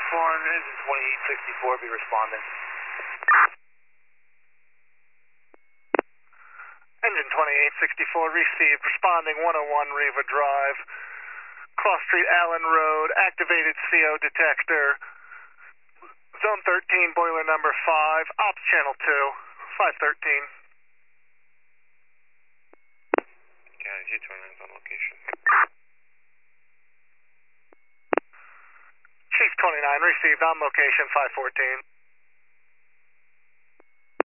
Foreign engine 2864, be responding. Engine 2864 received, responding 101 Riva Drive, Cross Street, Allen Road, activated CO detector, Zone 13, boiler number 5, ops channel 2, 513. County G29 is on location. Chief 29 received, on location 514.